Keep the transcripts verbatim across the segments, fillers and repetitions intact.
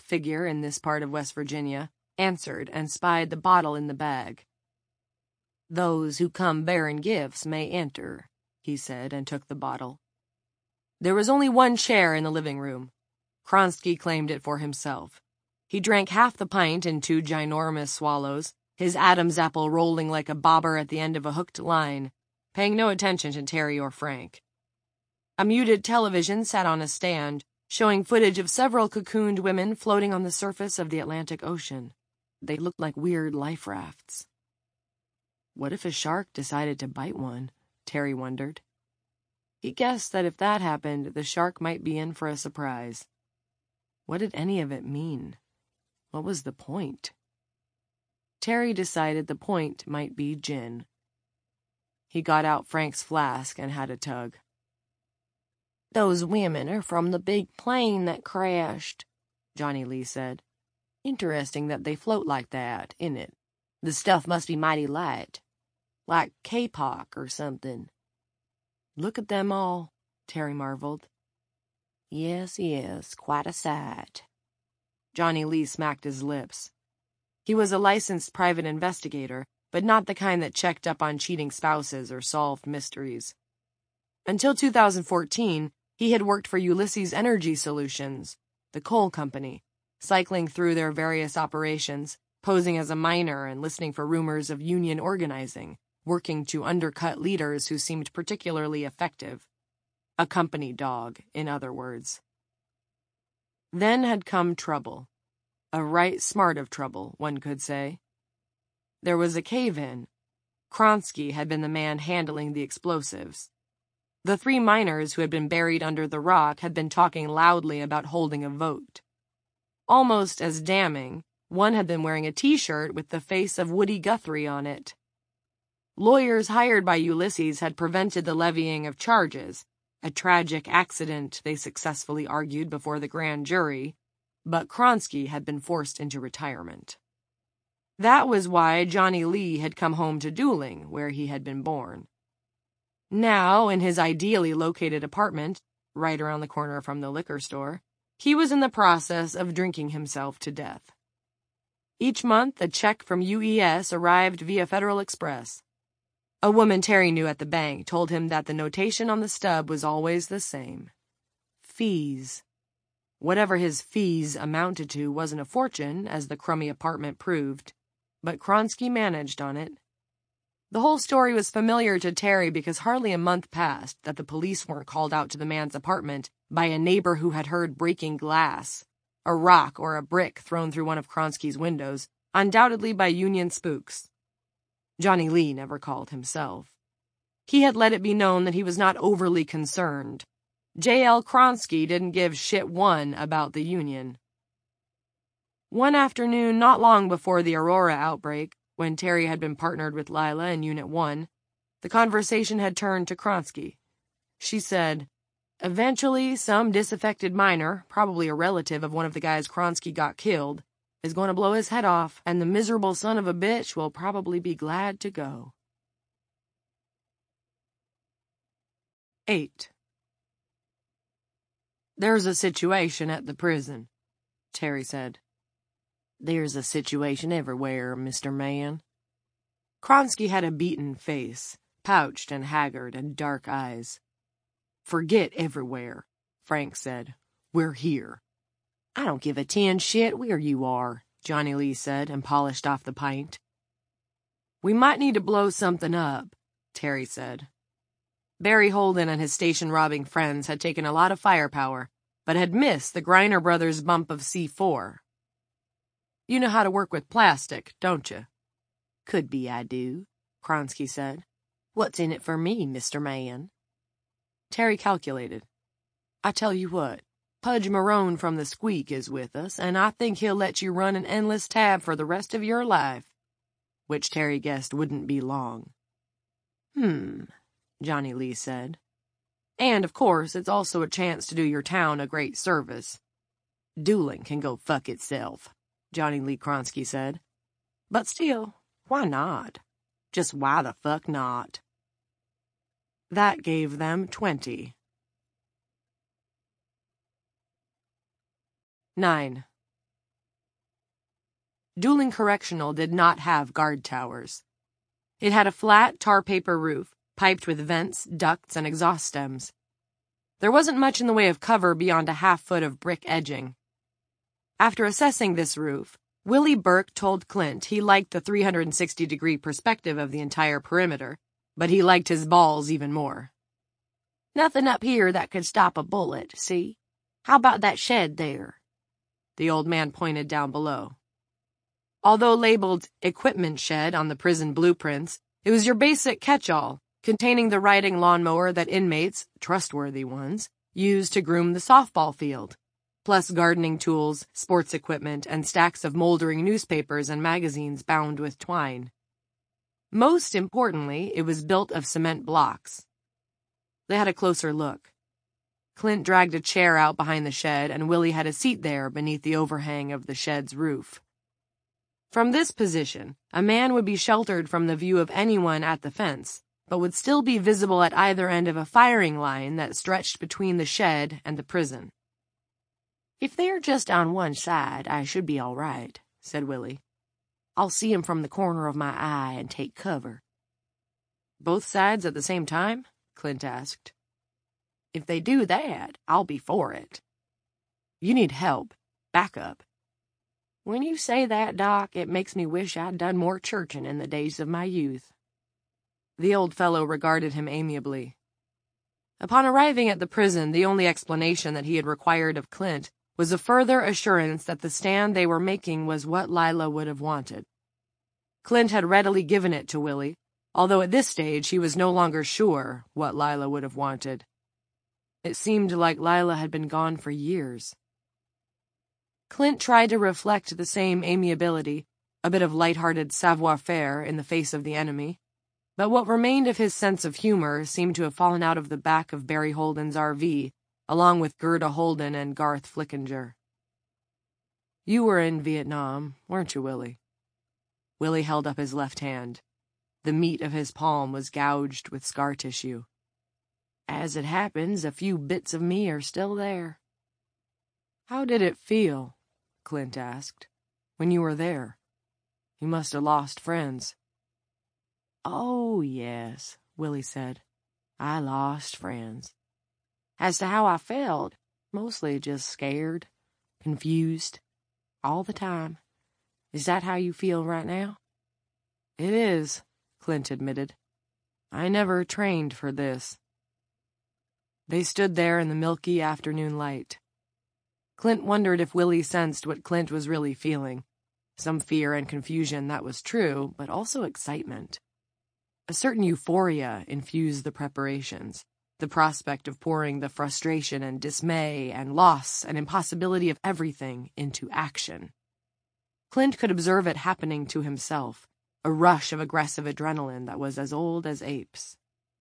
figure in this part of West Virginia, answered and spied the bottle in the bag. "Those who come bearing gifts may enter," he said, and took the bottle. There was only one chair in the living room. Kronsky claimed it for himself. He drank half the pint in two ginormous swallows, his Adam's apple rolling like a bobber at the end of a hooked line, paying no attention to Terry or Frank. A muted television sat on a stand, showing footage of several cocooned women floating on the surface of the Atlantic Ocean. They looked like weird life rafts. What if a shark decided to bite one? Terry wondered. He guessed that if that happened, the shark might be in for a surprise. What did any of it mean? What was the point? Terry decided the point might be gin. He got out Frank's flask and had a tug. "Those women are from the big plane that crashed," Johnny Lee said. "Interesting that they float like that, isn't it? The stuff must be mighty light. Like kapok or something." "Look at them all," Terry marveled. "Yes, yes, quite a sight." Johnny Lee smacked his lips. He was a licensed private investigator, but not the kind that checked up on cheating spouses or solved mysteries. Until two thousand fourteen, he had worked for Ulysses Energy Solutions, the coal company, cycling through their various operations, posing as a miner and listening for rumors of union organizing, working to undercut leaders who seemed particularly effective. A company dog, in other words. Then had come trouble. A right smart of trouble, one could say. There was a cave-in. Kronsky had been the man handling the explosives. The three miners who had been buried under the rock had been talking loudly about holding a vote. Almost as damning, one had been wearing a t-shirt with the face of Woody Guthrie on it. Lawyers hired by Ulysses had prevented the levying of charges, a tragic accident, they successfully argued before the grand jury, but Kronsky had been forced into retirement. That was why Johnny Lee had come home to Dooling, where he had been born. Now, in his ideally located apartment, right around the corner from the liquor store, he was in the process of drinking himself to death. Each month, a check from U E S arrived via Federal Express. A woman Terry knew at the bank told him that the notation on the stub was always the same. Fees. Whatever his fees amounted to wasn't a fortune, as the crummy apartment proved, but Kronsky managed on it. The whole story was familiar to Terry because hardly a month passed that the police weren't called out to the man's apartment by a neighbor who had heard breaking glass, a rock or a brick thrown through one of Kronsky's windows, undoubtedly by Union spooks. Johnny Lee never called himself. He had let it be known that he was not overly concerned. J L Kronsky didn't give shit one about the Union. One afternoon, not long before the Aurora outbreak, when Terry had been partnered with Lila in Unit one, the conversation had turned to Kronsky. She said, "Eventually, some disaffected miner, probably a relative of one of the guys Kronsky got killed, is going to blow his head off, and the miserable son of a bitch will probably be glad to go." eight. "There's a situation at the prison," Terry said. "There's a situation everywhere, Mister Man." Kronsky had a beaten face, pouched and haggard, and dark eyes. "Forget everywhere," Frank said. "We're here." "I don't give a tin shit where you are," Johnny Lee said, and polished off the pint. "We might need to blow something up," Terry said. Barry Holden and his station-robbing friends had taken a lot of firepower, but had missed the Griner brothers' bump of C four. "You know how to work with plastic, don't you?" "Could be I do," Kronsky said. "What's in it for me, Mister Man?" Terry calculated. "I tell you what, Pudge Marone from the Squeak is with us, and I think he'll let you run an endless tab for the rest of your life," which Terry guessed wouldn't be long. "Hmm," Johnny Lee said. "And, of course, it's also a chance to do your town a great service." "Dooling can go fuck itself," Johnny Lee Kronsky said. "But still, why not? Just why the fuck not?" That gave them twenty. nine. Dooling Correctional did not have guard towers. It had a flat tar paper roof, piped with vents, ducts, and exhaust stems. There wasn't much in the way of cover beyond a half foot of brick edging. After assessing this roof, Willie Burke told Clint he liked the three hundred sixty degree perspective of the entire perimeter, but he liked his balls even more. "Nothing up here that could stop a bullet, see? How about that shed there?" The old man pointed down below. Although labeled equipment shed on the prison blueprints, it was your basic catch-all, containing the riding lawnmower that inmates, trustworthy ones, used to groom the softball field, plus gardening tools, sports equipment, and stacks of moldering newspapers and magazines bound with twine. Most importantly, it was built of cement blocks. They had a closer look. Clint dragged a chair out behind the shed, and Willie had a seat there beneath the overhang of the shed's roof. From this position, a man would be sheltered from the view of anyone at the fence, but would still be visible at either end of a firing line that stretched between the shed and the prison. "If they're just on one side, I should be all right," said Willie. "I'll see 'em from the corner of my eye and take cover." "Both sides at the same time?" Clint asked. "If they do that, I'll be for it." "You need help. Backup." "When you say that, Doc, it makes me wish I'd done more churching in the days of my youth." The old fellow regarded him amiably. Upon arriving at the prison, the only explanation that he had required of Clint was a further assurance that the stand they were making was what Lila would have wanted. Clint had readily given it to Willie, although at this stage he was no longer sure what Lila would have wanted. It seemed like Lila had been gone for years. Clint tried to reflect the same amiability, a bit of light-hearted savoir-faire in the face of the enemy, but what remained of his sense of humor seemed to have fallen out of the back of Barry Holden's R V, along with Gerda Holden and Garth Flickinger. "You were in Vietnam, weren't you, Willie?" Willie held up his left hand. The meat of his palm was gouged with scar tissue. "As it happens, a few bits of me are still there." "How did it feel?" Clint asked. "When you were there? You must have lost friends." "Oh, yes," Willie said. "I lost friends. As to how I felt, mostly just scared, confused, all the time. Is that how you feel right now?" "It is," Clint admitted. "I never trained for this." They stood there in the milky afternoon light. Clint wondered if Willie sensed what Clint was really feeling. Some fear and confusion, that was true, but also excitement. A certain euphoria infused the preparations, the prospect of pouring the frustration and dismay and loss and impossibility of everything into action. Clint could observe it happening to himself, a rush of aggressive adrenaline that was as old as apes.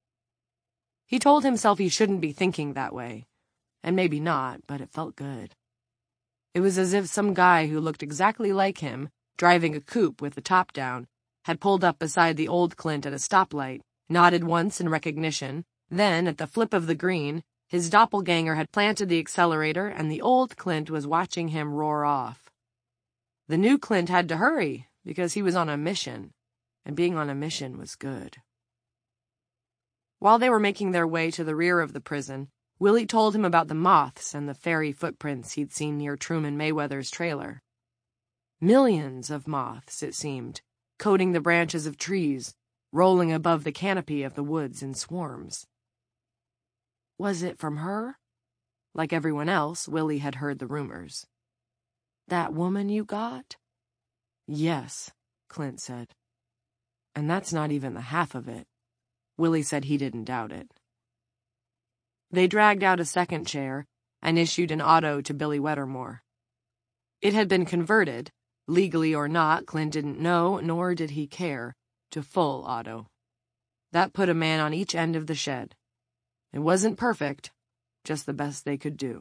He told himself he shouldn't be thinking that way, and maybe not, but it felt good. It was as if some guy who looked exactly like him, driving a coupe with the top down, had pulled up beside the old Clint at a stoplight, nodded once in recognition, then, at the flip of the green, his doppelganger had planted the accelerator and the old Clint was watching him roar off. The new Clint had to hurry because he was on a mission, and being on a mission was good. While they were making their way to the rear of the prison, Willie told him about the moths and the fairy footprints he'd seen near Truman Mayweather's trailer. Millions of moths, it seemed, coating the branches of trees, rolling above the canopy of the woods in swarms. Was it from her? Like everyone else, Willie had heard the rumors. "That woman you got?" "Yes," Clint said. "And that's not even the half of it." Willie said he didn't doubt it. They dragged out a second chair and issued an auto to Billy Wettermore. It had been converted, legally or not, Clint didn't know, nor did he care, to full auto. That put a man on each end of the shed. It wasn't perfect, just the best they could do.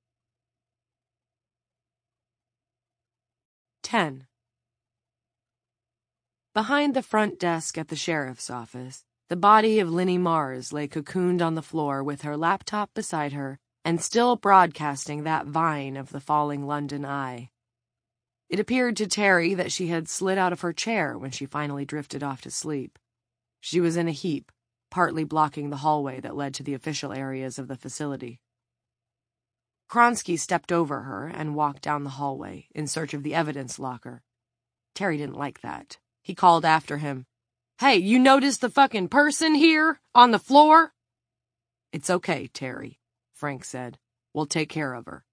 ten. Behind the front desk at the sheriff's office, the body of Linnie Mars lay cocooned on the floor with her laptop beside her and still broadcasting that vine of the falling London eye. It appeared to Terry that she had slid out of her chair when she finally drifted off to sleep. She was in a heap, partly blocking the hallway that led to the official areas of the facility. Kronsky stepped over her and walked down the hallway in search of the evidence locker. Terry didn't like that. He called after him, "Hey, you noticed the fucking person here on the floor?" "It's okay, Terry," Frank said. "We'll take care of her."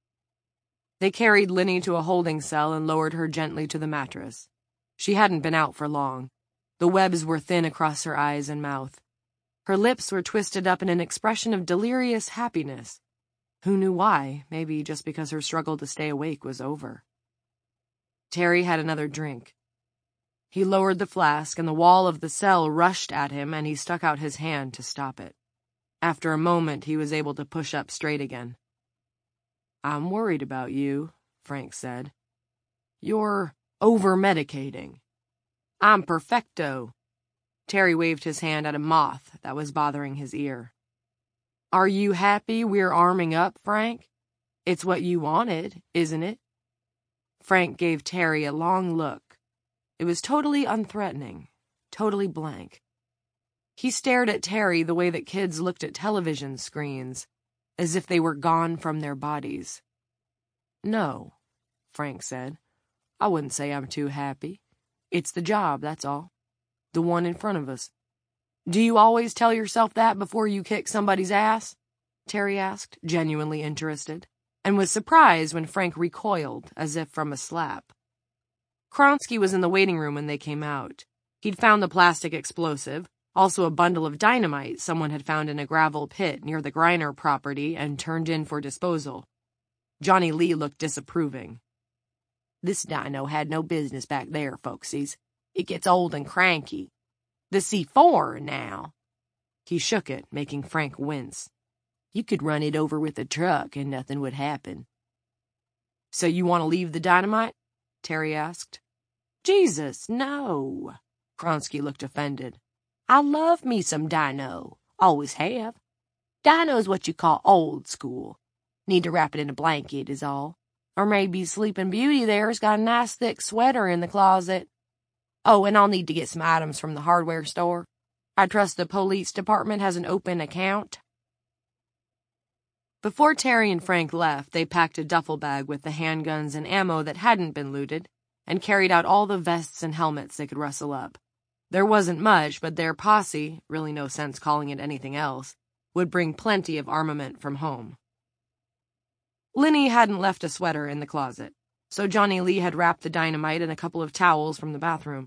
They carried Linny to a holding cell and lowered her gently to the mattress. She hadn't been out for long. The webs were thin across her eyes and mouth. Her lips were twisted up in an expression of delirious happiness. Who knew why? Maybe just because her struggle to stay awake was over. Terry had another drink. He lowered the flask, and the wall of the cell rushed at him, and he stuck out his hand to stop it. After a moment, he was able to push up straight again. "I'm worried about you," Frank said. "You're over-medicating." "I'm perfecto." Terry waved his hand at a moth that was bothering his ear. "Are you happy we're arming up, Frank? It's what you wanted, isn't it?" Frank gave Terry a long look. It was totally unthreatening, totally blank. He stared at Terry the way that kids looked at television screens, as if they were gone from their bodies. "No," Frank said. "I wouldn't say I'm too happy. It's the job, that's all. The one in front of us." "Do you always tell yourself that before you kick somebody's ass?" Terry asked, genuinely interested, and was surprised when Frank recoiled, as if from a slap. Kronsky was in the waiting room when they came out. He'd found the plastic explosive, also a bundle of dynamite someone had found in a gravel pit near the Griner property and turned in for disposal. Johnny Lee looked disapproving. "This dino had no business back there, folksies. It gets old and cranky. The C four, now." He shook it, making Frank wince. "You could run it over with a truck and nothing would happen." "So you want to leave the dynamite?" Terry asked. "Jesus, no." Kronsky looked offended. "I love me some dino. Always have. Dino's what you call old school. Need to wrap it in a blanket is all. Or maybe Sleeping Beauty there's got a nice thick sweater in the closet. Oh, and I'll need to get some items from the hardware store. I trust the police department has an open account." Before Terry and Frank left, they packed a duffel bag with the handguns and ammo that hadn't been looted, and carried out all the vests and helmets they could rustle up. There wasn't much, but their posse, really no sense calling it anything else, would bring plenty of armament from home. Linny hadn't left a sweater in the closet, so Johnny Lee had wrapped the dynamite in a couple of towels from the bathroom.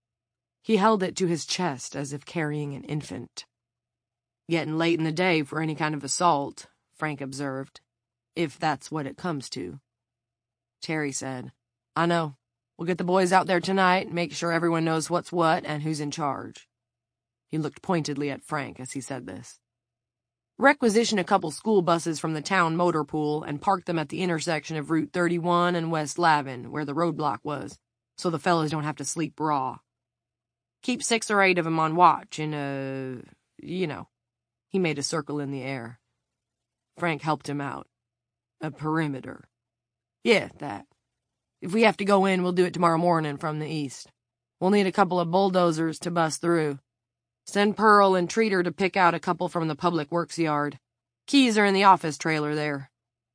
He held it to his chest as if carrying an infant. "Getting late in the day for any kind of assault," Frank observed, "if that's what it comes to." Terry said, "I know. We'll get the boys out there tonight, make sure everyone knows what's what and who's in charge." He looked pointedly at Frank as he said this. "Requisition a couple school buses from the town motor pool and park them at the intersection of Route thirty-one and West Lavin, where the roadblock was, so the fellas don't have to sleep raw. Keep six or eight of them on watch in a, you know." He made a circle in the air. Frank helped him out. "A perimeter." "Yeah, that. If we have to go in, we'll do it tomorrow morning from the east. We'll need a couple of bulldozers to bust through. Send Pearl and Treater to pick out a couple from the public works yard. Keys are in the office trailer there."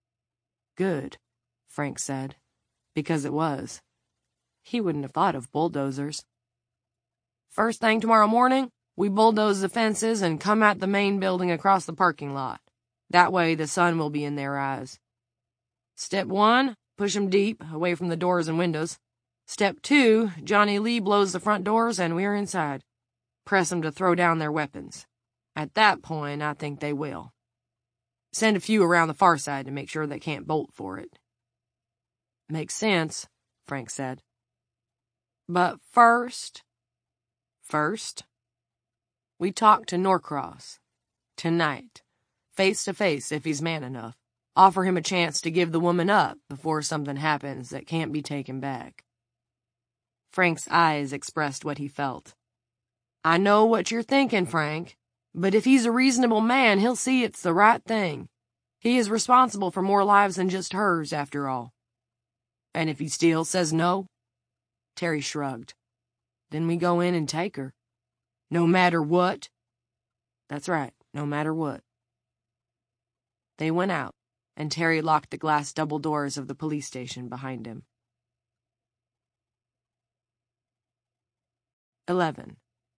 "Good," Frank said, because it was. He wouldn't have thought of bulldozers. "First thing tomorrow morning, we bulldoze the fences and come at the main building across the parking lot. That way the sun will be in their eyes. Step one, push 'em deep, away from the doors and windows. Step two, Johnny Lee blows the front doors and we're inside. Press 'em to throw down their weapons. At that point, I think they will. Send a few around the far side to make sure they can't bolt for it." "Makes sense," Frank said. "But first, first, we talk to Norcross. Tonight. Face to face if he's man enough. Offer him a chance to give the woman up before something happens that can't be taken back." Frank's eyes expressed what he felt. "I know what you're thinking, Frank, but if he's a reasonable man, he'll see it's the right thing. He is responsible for more lives than just hers, after all." And if he still says no? Terry shrugged. Then we go in and take her. No matter what? That's right, no matter what. They went out, and Terry locked the glass double doors of the police station behind him. Eleven.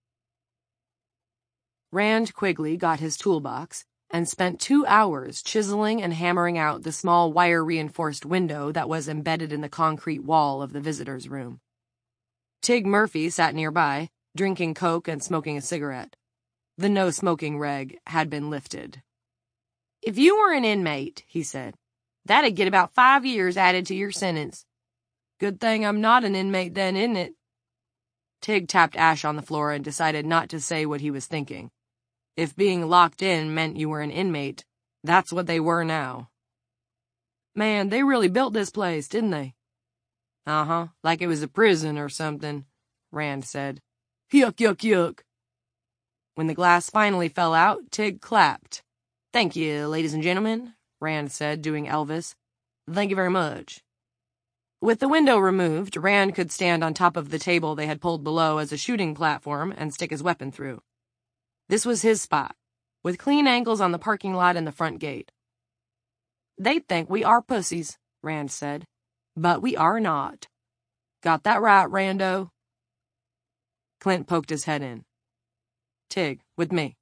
Rand Quigley got his toolbox and spent two hours chiseling and hammering out the small wire-reinforced window that was embedded in the concrete wall of the visitor's room. Tig Murphy sat nearby, drinking Coke and smoking a cigarette. The no-smoking reg had been lifted. If you were an inmate, he said, that'd get about five years added to your sentence. Good thing I'm not an inmate then, isn't it? Tig tapped Ash on the floor and decided not to say what he was thinking. If being locked in meant you were an inmate, that's what they were now. Man, they really built this place, didn't they? Uh-huh, like it was a prison or something, Rand said. Yuck, yuck, yuck. When the glass finally fell out, Tig clapped. Thank you, ladies and gentlemen, Rand said, doing Elvis. Thank you very much. With the window removed, Rand could stand on top of the table they had pulled below as a shooting platform and stick his weapon through. This was his spot, with clean angles on the parking lot and the front gate. They'd think we are pussies, Rand said, but we are not. Got that right, Rando? Clint poked his head in. Tig, with me.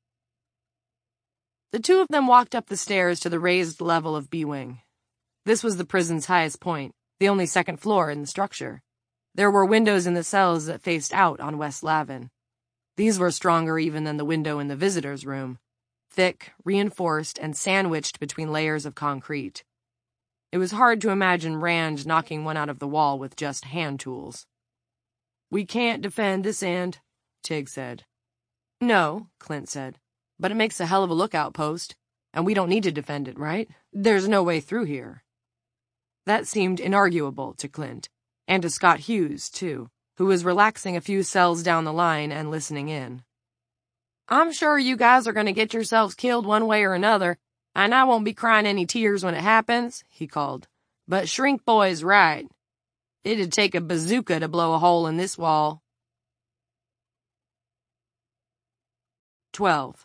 The two of them walked up the stairs to the raised level of B-Wing. This was the prison's highest point, the only second floor in the structure. There were windows in the cells that faced out on West Lavin. These were stronger even than the window in the visitor's room, thick, reinforced, and sandwiched between layers of concrete. It was hard to imagine Rand knocking one out of the wall with just hand tools. We can't defend this end, Tig said. No, Clint said, but it makes a hell of a lookout post, and we don't need to defend it, right? There's no way through here. That seemed inarguable to Clint, and to Scott Hughes, too, who was relaxing a few cells down the line and listening in. I'm sure you guys are going to get yourselves killed one way or another, and I won't be crying any tears when it happens, he called. But Shrink Boy's right. It'd take a bazooka to blow a hole in this wall. Twelve.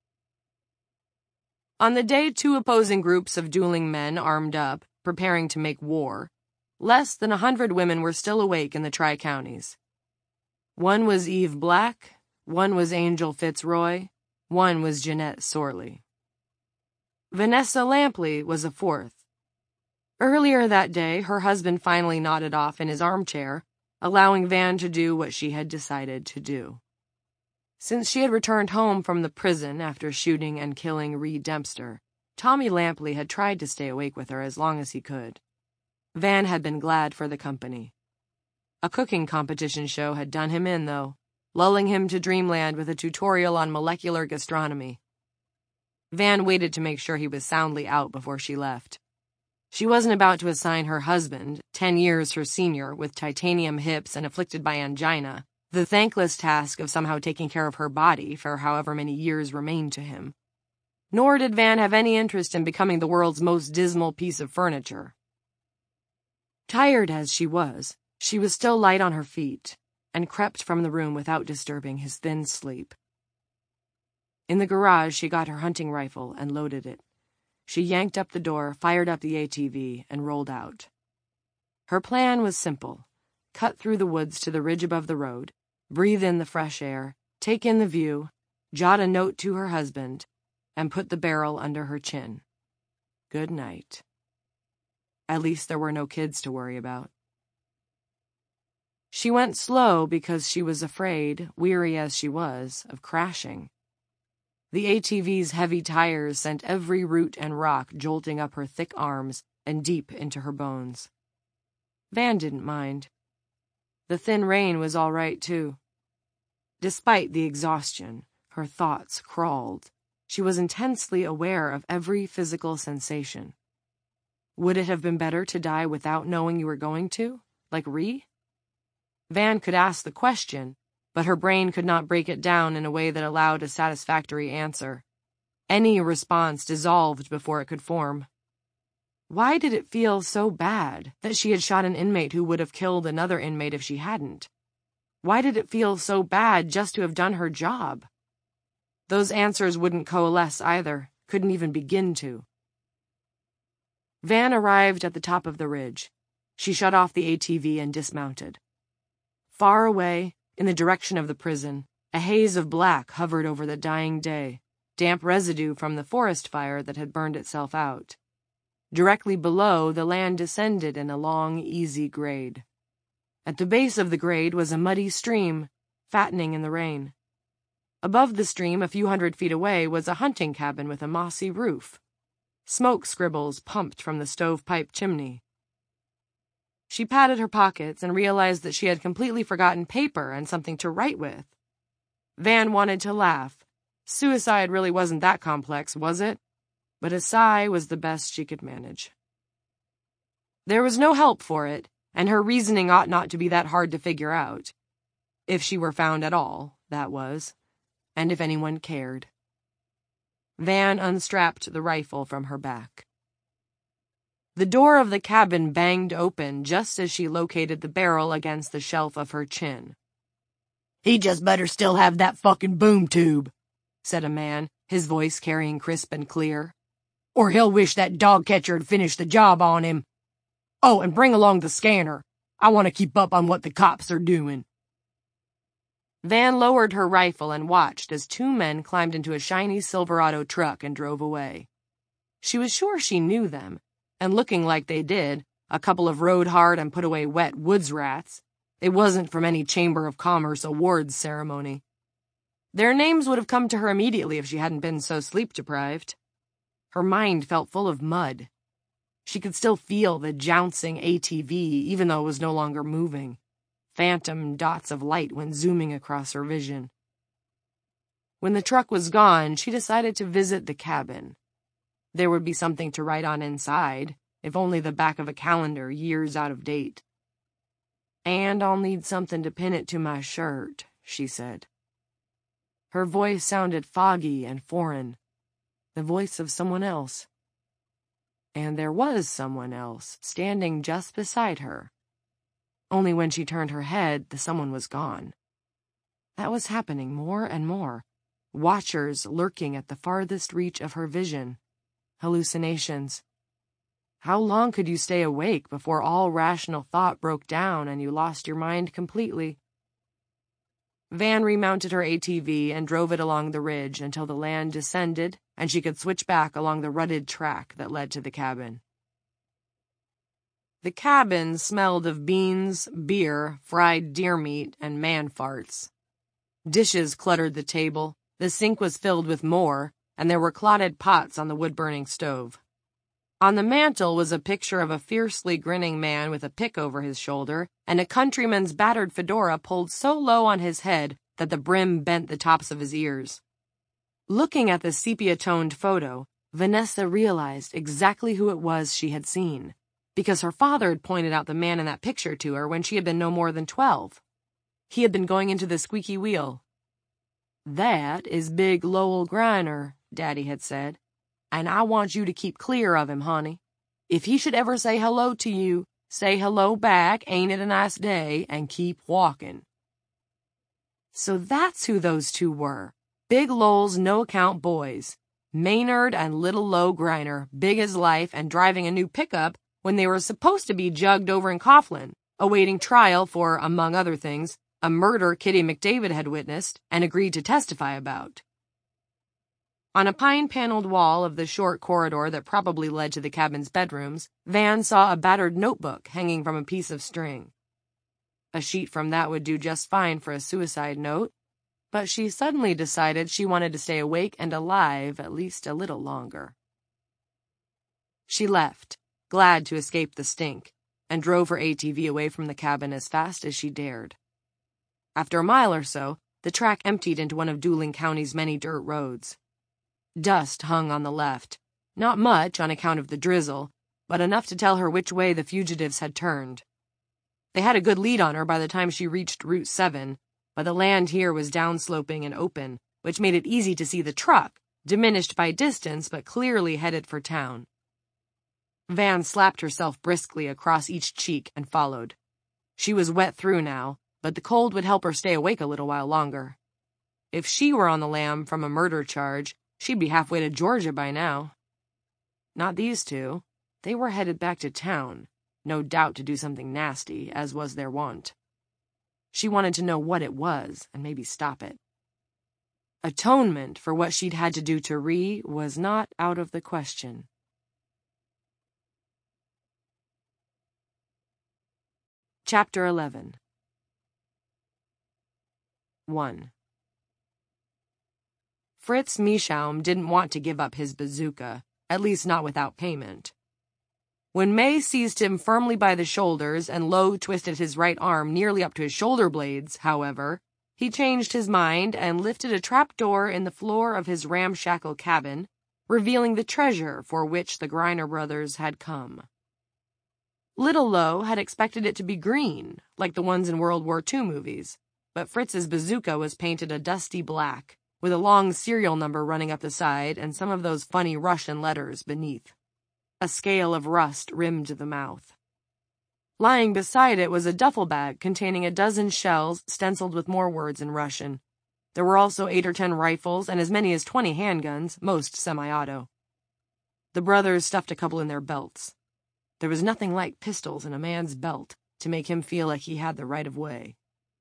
On the day two opposing groups of dueling men armed up, preparing to make war, less than a hundred women were still awake in the Tri-Counties. One was Eve Black, one was Angel Fitzroy, one was Jeanette Sorley. Vanessa Lampley was a fourth. Earlier that day, her husband finally nodded off in his armchair, allowing Van to do what she had decided to do. Since she had returned home from the prison after shooting and killing Reed Dempster, Tommy Lampley had tried to stay awake with her as long as he could. Van had been glad for the company. A cooking competition show had done him in, though, lulling him to dreamland with a tutorial on molecular gastronomy. Van waited to make sure he was soundly out before she left. She wasn't about to assign her husband, ten years her senior, with titanium hips and afflicted by angina, the thankless task of somehow taking care of her body for however many years remained to him. Nor did Van have any interest in becoming the world's most dismal piece of furniture. Tired as she was, she was still light on her feet, and crept from the room without disturbing his thin sleep. In the garage, she got her hunting rifle and loaded it. She yanked up the door, fired up the A T V, and rolled out. Her plan was simple. Cut through the woods to the ridge above the road, breathe in the fresh air, take in the view, jot a note to her husband, and put the barrel under her chin. Good night. At least there were no kids to worry about. She went slow because she was afraid, weary as she was, of crashing. The A T V's heavy tires sent every root and rock jolting up her thick arms and deep into her bones. Van didn't mind. The thin rain was all right, too. Despite the exhaustion, her thoughts crawled. She was intensely aware of every physical sensation. Would it have been better to die without knowing you were going to, like Ree? Van could ask the question, but her brain could not break it down in a way that allowed a satisfactory answer. Any response dissolved before it could form. Why did it feel so bad that she had shot an inmate who would have killed another inmate if she hadn't? Why did it feel so bad just to have done her job? Those answers wouldn't coalesce either, couldn't even begin to. Van arrived at the top of the ridge. She shut off the A T V and dismounted. Far away, in the direction of the prison, a haze of black hovered over the dying day, damp residue from the forest fire that had burned itself out. Directly below, the land descended in a long, easy grade. At the base of the grade was a muddy stream, fattening in the rain. Above the stream, a few hundred feet away, was a hunting cabin with a mossy roof. Smoke scribbles pumped from the stovepipe chimney. She patted her pockets and realized that she had completely forgotten paper and something to write with. Van wanted to laugh. Suicide really wasn't that complex, was it? But a sigh was the best she could manage. There was no help for it, and her reasoning ought not to be that hard to figure out. If she were found at all, that was, and if anyone cared. Van unstrapped the rifle from her back. The door of the cabin banged open just as she located the barrel against the shelf of her chin. "He just better still have that fucking boom tube," said a man, his voice carrying crisp and clear. "Or he'll wish that dog catcher had finished the job on him. Oh, and bring along the scanner. I want to keep up on what the cops are doing." Van lowered her rifle and watched as two men climbed into a shiny Silverado truck and drove away. She was sure she knew them, and looking like they did, a couple of rode-hard and put-away wet woods rats, it wasn't from any Chamber of Commerce awards ceremony. Their names would have come to her immediately if she hadn't been so sleep-deprived. Her mind felt full of mud. She could still feel the jouncing A T V, even though it was no longer moving. Phantom dots of light went zooming across her vision. When the truck was gone, she decided to visit the cabin. There would be something to write on inside, if only the back of a calendar years out of date. "And I'll need something to pin it to my shirt," she said. Her voice sounded foggy and foreign, the voice of someone else. And there was someone else standing just beside her. Only when she turned her head, the someone was gone. That was happening more and more. Watchers lurking at the farthest reach of her vision. Hallucinations. How long could you stay awake before all rational thought broke down and you lost your mind completely? Van remounted her A T V and drove it along the ridge until the land descended and she could switch back along the rutted track that led to the cabin. The cabin smelled of beans, beer, fried deer meat, and man farts. Dishes cluttered the table, the sink was filled with more, and there were clotted pots on the wood-burning stove. On the mantel was a picture of a fiercely grinning man with a pick over his shoulder and a countryman's battered fedora pulled so low on his head that the brim bent the tops of his ears. Looking at the sepia-toned photo, Vanessa realized exactly who it was she had seen, because her father had pointed out the man in that picture to her when she had been no more than twelve. He had been going into the squeaky wheel. "That is Big Lowell Griner," Daddy had said. "And I want you to keep clear of him, honey. If he should ever say hello to you, say hello back, ain't it a nice day, and keep walking." So that's who those two were. Big Lowell's no-account boys. Maynard and Little Low Griner, big as life and driving a new pickup when they were supposed to be jugged over in Coughlin, awaiting trial for, among other things, a murder Kitty McDavid had witnessed and agreed to testify about. On a pine-paneled wall of the short corridor that probably led to the cabin's bedrooms, Van saw a battered notebook hanging from a piece of string. A sheet from that would do just fine for a suicide note, but she suddenly decided she wanted to stay awake and alive at least a little longer. She left, glad to escape the stink, and drove her A T V away from the cabin as fast as she dared. After a mile or so, the track emptied into one of Dooling County's many dirt roads. Dust hung on the left, not much on account of the drizzle, but enough to tell her which way the fugitives had turned. They had a good lead on her by the time she reached Route seven, but the land here was downsloping and open, which made it easy to see the truck, diminished by distance but clearly headed for town. Van slapped herself briskly across each cheek and followed. She was wet through now, but the cold would help her stay awake a little while longer. If she were on the lam from a murder charge, she'd be halfway to Georgia by now. Not these two. They were headed back to town, no doubt to do something nasty, as was their wont. She wanted to know what it was, and maybe stop it. Atonement for what she'd had to do to Ree was not out of the question. Chapter eleven. one. Fritz Meashaum didn't want to give up his bazooka, at least not without payment. When May seized him firmly by the shoulders and Lowe twisted his right arm nearly up to his shoulder blades, however, he changed his mind and lifted a trapdoor in the floor of his ramshackle cabin, revealing the treasure for which the Greiner brothers had come. Little Lowe had expected it to be green, like the ones in World War Two movies, but Fritz's bazooka was painted a dusty black, with a long serial number running up the side and some of those funny Russian letters beneath. A scale of rust rimmed the mouth. Lying beside it was a duffel bag containing a dozen shells stenciled with more words in Russian. There were also eight or ten rifles and as many as twenty handguns, most semi-auto. The brothers stuffed a couple in their belts. There was nothing like pistols in a man's belt to make him feel like he had the right of way.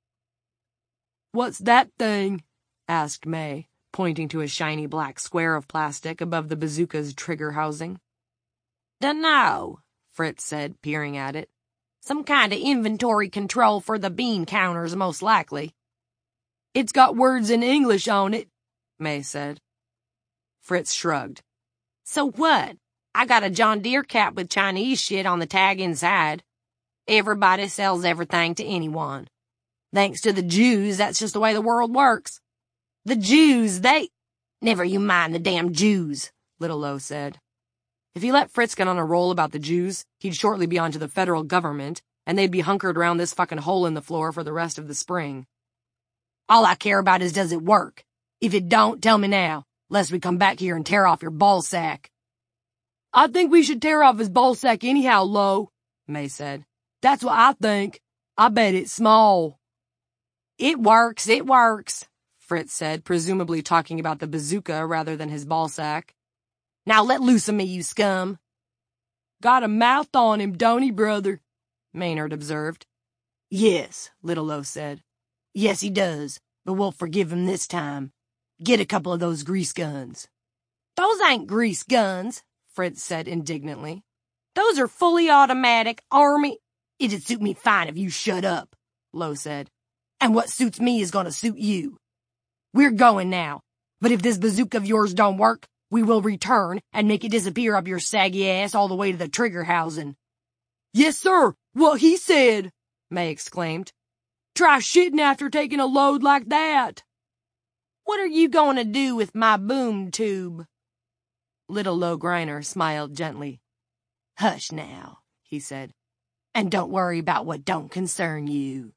"What's that thing?" asked May, pointing to a shiny black square of plastic above the bazooka's trigger housing. "Dunno," Fritz said, peering at it. "Some kind of inventory control for the bean counters, most likely." "It's got words in English on it," May said. Fritz shrugged. "So what? I got a John Deere cap with Chinese shit on the tag inside. Everybody sells everything to anyone. Thanks to the Jews, that's just the way the world works. The Jews, they—" "Never you mind the damn Jews," Little Lowe said. If he let Fritz get on a roll about the Jews, he'd shortly be onto the federal government, and they'd be hunkered around this fucking hole in the floor for the rest of the spring. "All I care about is does it work? If it don't, tell me now, lest we come back here and tear off your ball sack." "I think we should tear off his ball sack anyhow, Lowe," May said. "That's what I think. I bet it's small." "It works, it works," Fritz said, presumably talking about the bazooka rather than his ball sack. "Now let loose of me, you scum." "Got a mouth on him, don't he, brother?" Maynard observed. "Yes," Little Lowe said. "Yes, he does, but we'll forgive him this time. Get a couple of those grease guns." "Those ain't grease guns," Fritz said indignantly. "Those are fully automatic army—" "It'd suit me fine if you shut up," Lowe said. "And what suits me is gonna suit you. We're going now, but if this bazooka of yours don't work, we will return and make it disappear up your saggy ass all the way to the trigger housing." "Yes, sir, what he said," May exclaimed. "Try shitting after taking a load like that." "What are you going to do with my boom tube?" Little Lowe Greiner smiled gently. "Hush now," he said, "and don't worry about what don't concern you."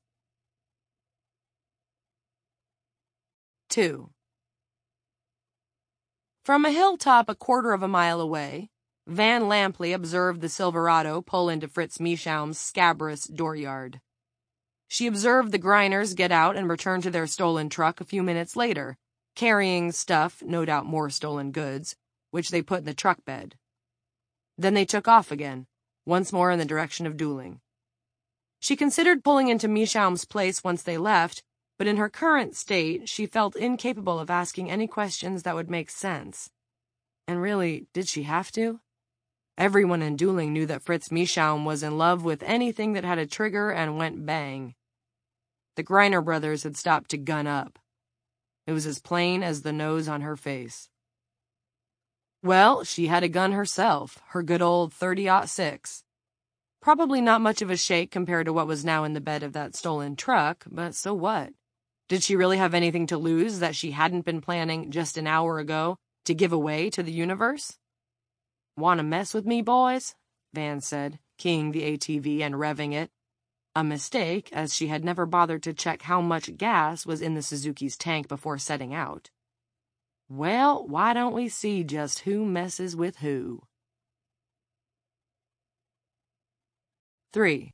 two. From a hilltop a quarter of a mile away, Van Lampley observed the Silverado pull into Fritz Meashaum's scabrous dooryard. She observed the Greiners get out and return to their stolen truck a few minutes later, carrying stuff, no doubt more stolen goods, which they put in the truck bed. Then they took off again, once more in the direction of Dooling. She considered pulling into Meashaum's place once they left, but in her current state, she felt incapable of asking any questions that would make sense. And really, did she have to? Everyone in Dooling knew that Fritz Meashaum was in love with anything that had a trigger and went bang. The Greiner brothers had stopped to gun up. It was as plain as the nose on her face. Well, she had a gun herself, her good old thirty aught six. Probably not much of a shake compared to what was now in the bed of that stolen truck, but so what? Did she really have anything to lose that she hadn't been planning just an hour ago to give away to the universe? "Want to mess with me, boys?" Van said, keying the A T V and revving it. A mistake, as she had never bothered to check how much gas was in the Suzuki's tank before setting out. Well, why don't we see just who messes with who? Three.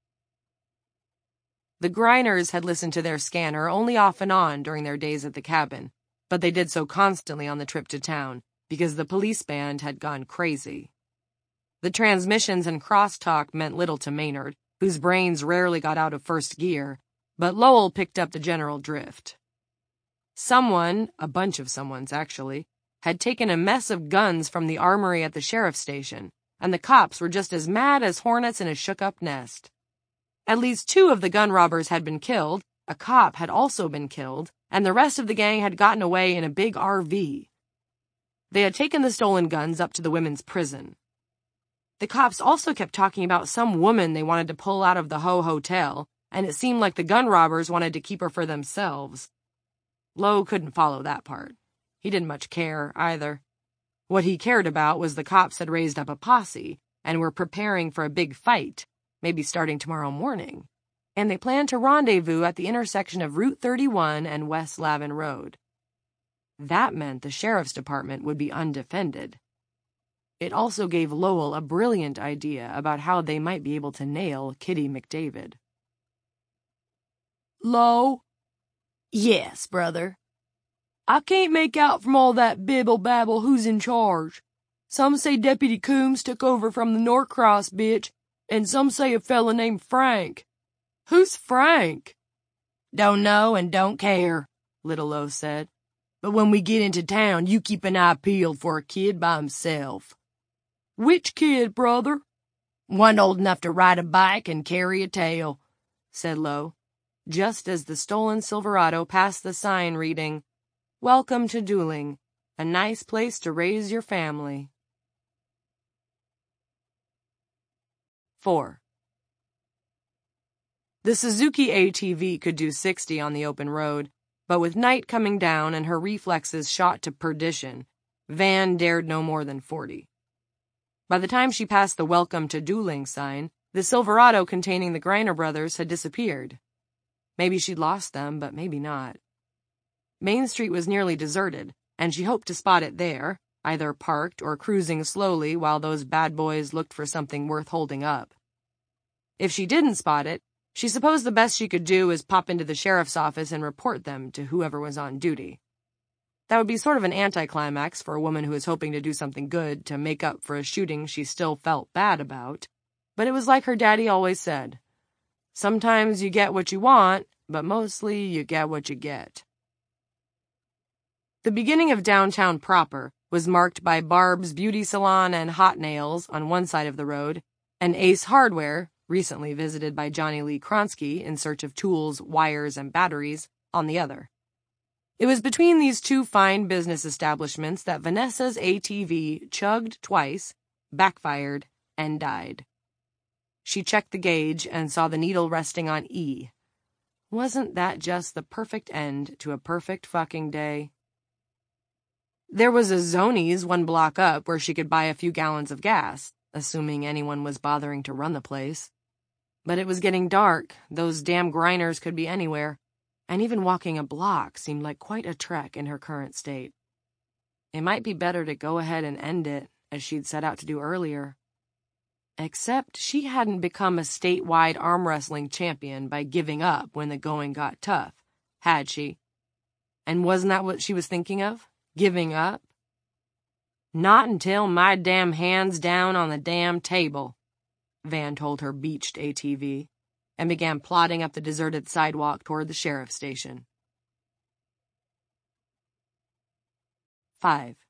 The Griners had listened to their scanner only off and on during their days at the cabin, but they did so constantly on the trip to town because the police band had gone crazy. The transmissions and crosstalk meant little to Maynard, whose brains rarely got out of first gear, but Lowell picked up the general drift. Someone, a bunch of someones actually, had taken a mess of guns from the armory at the sheriff's station, and the cops were just as mad as hornets in a shook-up nest. At least two of the gun robbers had been killed, a cop had also been killed, and the rest of the gang had gotten away in a big R V. They had taken the stolen guns up to the women's prison. The cops also kept talking about some woman they wanted to pull out of the Ho Hotel, and it seemed like the gun robbers wanted to keep her for themselves. Lowe couldn't follow that part. He didn't much care, either. What he cared about was the cops had raised up a posse, and were preparing for a big fight, maybe starting tomorrow morning, and they planned to rendezvous at the intersection of Route thirty-one and West Lavin Road. That meant the sheriff's department would be undefended. It also gave Lowell a brilliant idea about how they might be able to nail Kitty McDavid. Low? Yes, brother. I can't make out from all that bibble-babble who's in charge. Some say Deputy Coombs took over from the Norcross bitch, and some say a fella named Frank. Who's Frank? Don't know and don't care, Little Lowe said. But when we get into town, you keep an eye peeled for a kid by himself. Which kid, brother? One old enough to ride a bike and carry a tail, said Lowe, just as the stolen Silverado passed the sign reading, "Welcome to Dueling, a nice place to raise your family." Four. The Suzuki A T V could do sixty on the open road, but with night coming down and her reflexes shot to perdition, Van dared no more than forty. By the time she passed the Welcome to Dueling sign, the Silverado containing the Griner brothers had disappeared. Maybe she'd lost them, but maybe not. Main Street was nearly deserted, and she hoped to spot it there, either parked or cruising slowly while those bad boys looked for something worth holding up. If she didn't spot it, she supposed the best she could do was pop into the sheriff's office and report them to whoever was on duty. That would be sort of an anticlimax for a woman who was hoping to do something good to make up for a shooting she still felt bad about, but it was like her daddy always said, sometimes you get what you want, but mostly you get what you get. The beginning of downtown proper was marked by Barb's Beauty Salon and Hot Nails on one side of the road, and Ace Hardware, recently visited by Johnny Lee Kronsky in search of tools, wires, and batteries, on the other. It was between these two fine business establishments that Vanessa's A T V chugged twice, backfired, and died. She checked the gauge and saw the needle resting on E. Wasn't that just the perfect end to a perfect fucking day? There was a Zonies one block up where she could buy a few gallons of gas, assuming anyone was bothering to run the place. But it was getting dark, those damn Griners could be anywhere, and even walking a block seemed like quite a trek in her current state. It might be better to go ahead and end it, as she'd set out to do earlier. Except she hadn't become a statewide arm wrestling champion by giving up when the going got tough, had she? And wasn't that what she was thinking of? Giving up? Not until my damn hand's down on the damn table, Van told her beached A T V, and began plodding up the deserted sidewalk toward the sheriff's station. Five.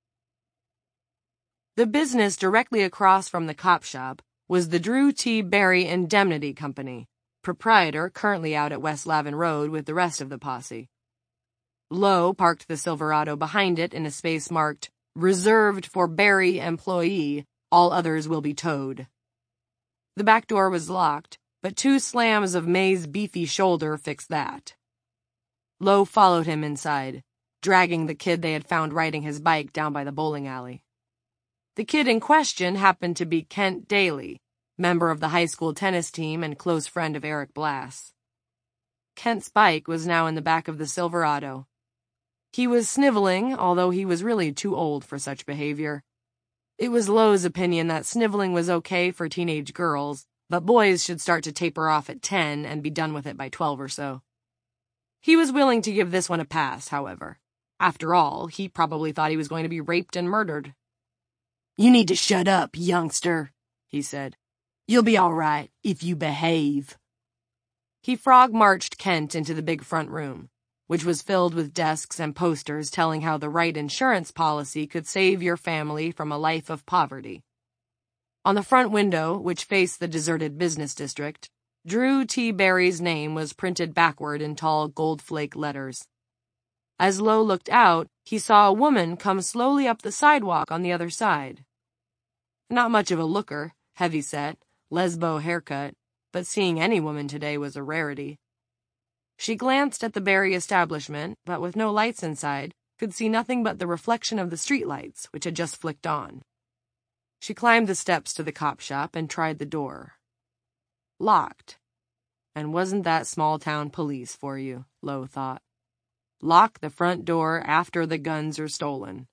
The business directly across from the cop shop was the Drew T. Barry Indemnity Company, proprietor currently out at West Lavin Road with the rest of the posse. Lowe parked the Silverado behind it in a space marked, "Reserved for Barry employee, all others will be towed." The back door was locked, but two slams of May's beefy shoulder fixed that. Lowe followed him inside, dragging the kid they had found riding his bike down by the bowling alley. The kid in question happened to be Kent Daly, member of the high school tennis team and close friend of Eric Blass. Kent's bike was now in the back of the Silverado. He was sniveling, although he was really too old for such behavior. It was Lowe's opinion that sniveling was okay for teenage girls, but boys should start to taper off at ten and be done with it by twelve or so. He was willing to give this one a pass, however. After all, he probably thought he was going to be raped and murdered. "You need to shut up, youngster," he said. "You'll be all right if you behave." He frog-marched Kent into the big front room, which was filled with desks and posters telling how the right insurance policy could save your family from a life of poverty. On the front window, which faced the deserted business district, Drew T. Barry's name was printed backward in tall gold-flake letters. As Lowe looked out, he saw a woman come slowly up the sidewalk on the other side. Not much of a looker, heavy-set, lesbo haircut, but seeing any woman today was a rarity. She glanced at the Barry establishment, but with no lights inside, could see nothing but the reflection of the streetlights, which had just flicked on. She climbed the steps to the cop shop and tried the door. Locked. And wasn't that small-town police for you, Lowe thought. Lock the front door after the guns are stolen.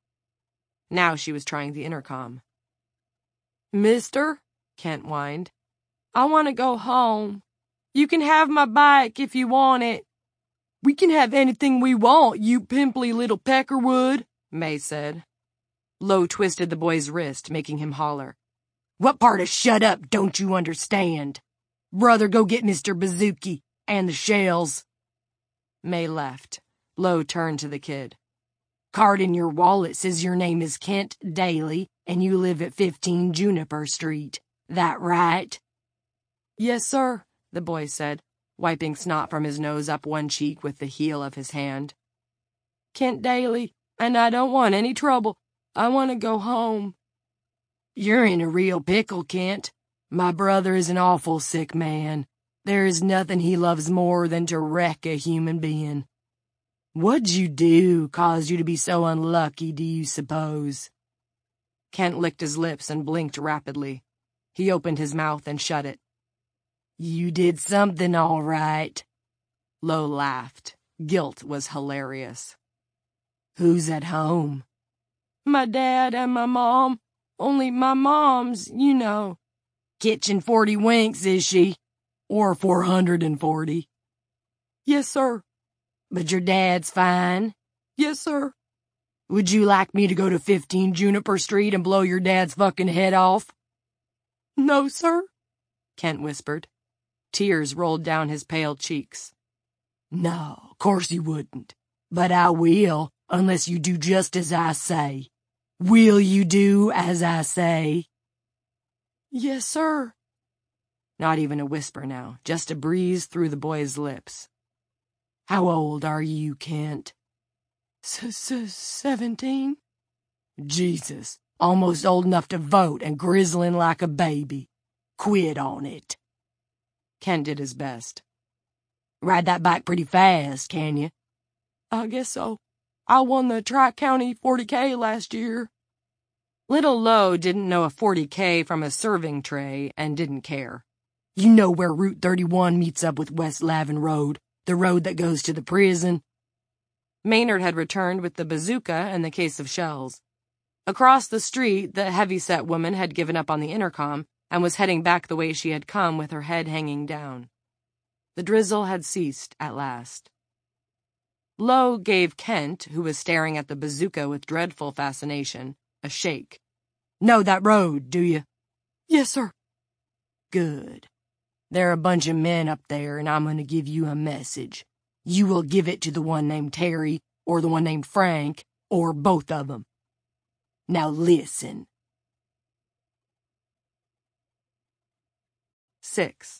Now she was trying the intercom. "Mister," Kent whined, "I want to go home. You can have my bike if you want it." "We can have anything we want, you pimply little peckerwood," May said. Lowe twisted the boy's wrist, making him holler. "What part of shut up don't you understand? Brother, go get Mister Bazooki and the shells." May left. Lowe turned to the kid. "Card in your wallet says your name is Kent Daly and you live at fifteen Juniper Street. That right?" "Yes, sir," the boy said, wiping snot from his nose up one cheek with the heel of his hand. "Kent Daly, and I don't want any trouble. I want to go home." "You're in a real pickle, Kent. My brother is an awful sick man. There is nothing he loves more than to wreck a human being. What'd you do caused you to be so unlucky, do you suppose?" Kent licked his lips and blinked rapidly. He opened his mouth and shut it. "You did something all right." Lowe laughed. Guilt was hilarious. "Who's at home?" "My dad and my mom. Only my mom's, you know." "Kitchen forty winks, is she? Or four hundred and forty?" "Yes, sir." "But your dad's fine?" "Yes, sir." "Would you like me to go to fifteen Juniper Street and blow your dad's fucking head off?" "No, sir," Kent whispered. Tears rolled down his pale cheeks. "No, of course you wouldn't. But I will, unless you do just as I say. Will you do as I say?" "Yes, sir." Not even a whisper now, just a breeze through the boy's lips. "How old are you, Kent?" "S-s-seventeen." "Jesus, almost old enough to vote and grizzling like a baby. Quit on it." Kent did his best. "Ride that bike pretty fast, can you?" "I guess so. I won the Tri-County forty K last year." Little Lowe didn't know a forty K from a serving tray and didn't care. "You know where Route thirty-one meets up with West Lavin Road, the road that goes to the prison?" Maynard had returned with the bazooka and the case of shells. Across the street, the heavy-set woman had given up on the intercom and was heading back the way she had come with her head hanging down. The drizzle had ceased at last. Lowe gave Kent, who was staring at the bazooka with dreadful fascination, a shake. "Know that road, do you?" "Yes, sir." "Good. There are a bunch of men up there, and I'm going to give you a message. You will give it to the one named Terry, or the one named Frank, or both of them. Now listen." Six.